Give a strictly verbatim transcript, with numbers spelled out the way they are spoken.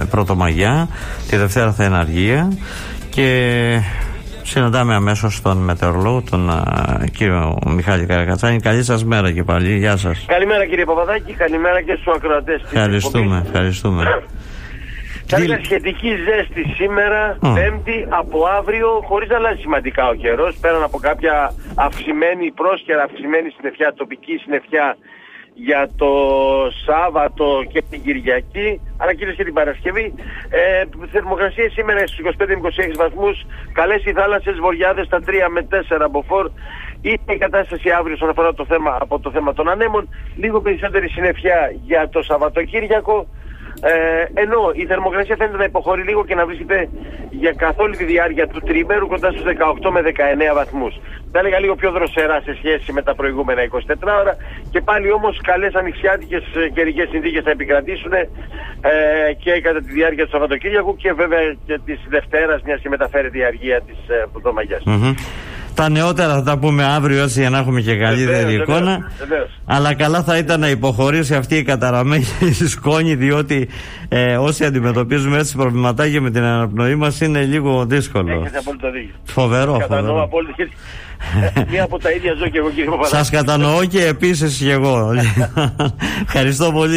Πρωτομαγιά, τη Δευτέρα θα είναι αργία και συναντάμε αμέσως τον μετεωρολόγο, τον α, κύριο Μιχάλη Καρακατσάνη. Καλή σας μέρα και πάλι, γεια σας. Καλημέρα κύριε Παπαδάκη, καλημέρα και στους ακροατές. Ευχαριστούμε, ευχαριστούμε. Θα είναι σχετική ζέστη σήμερα, mm. Πέμπτη, από αύριο, χωρίς να αλλάζει σημαντικά ο καιρός, πέραν από κάποια αυξημένη, πρόσκαιρα αυξημένη συννεφιά, τοπική συννεφιά για το Σάββατο και την Κυριακή, αλλά κυρίως και την Παρασκευή. Ε, θερμοκρασίες σήμερα στους είκοσι πέντε με είκοσι έξι βαθμούς, καλές οι θάλασσες, βοριάδες στα τρία με τέσσερα μποφόρ. Είναι η κατάσταση αύριο όσον αφορά το θέμα, από το θέμα των ανέμων, λίγο περισσότερη συννεφιά για το Σαββατοκύριακο. Ε, ενώ η θερμοκρασία φαίνεται να υποχωρεί λίγο και να βρίσκεται για καθ' όλη τη διάρκεια του τριημέρου κοντά στους δεκαοκτώ με δεκαεννέα βαθμούς. Θα έλεγα λίγο πιο δροσερά σε σχέση με τα προηγούμενα είκοσι τέσσερις ώρα, και πάλι όμως καλές ανοιξιάτικες καιρικές συνθήκες θα επικρατήσουν ε, και κατά τη διάρκεια του Σαββατοκύριακου και βέβαια και της Δευτέρας, μιας και μεταφέρεται η αργία της ε, Πρωτομαγιάς. Mm-hmm. Τα νεότερα θα τα πούμε αύριο, έτσι, για να έχουμε και καλύτερη εικόνα. Βεβαίως, βεβαίως. Αλλά καλά θα ήταν να υποχωρήσει αυτή η καταραμένη σκόνη, διότι ε, όσοι αντιμετωπίζουμε έτσι προβληματάκια με την αναπνοή μας είναι λίγο δύσκολο. Έχετε απόλυτο δίκιο. Φοβερό, φοβερό. Απόλυτο. Μία από τα ίδια ζω και εγώ, κύριε Παπαδάκη. Σας κατανοώ και επίσης και εγώ. Ευχαριστώ πολύ.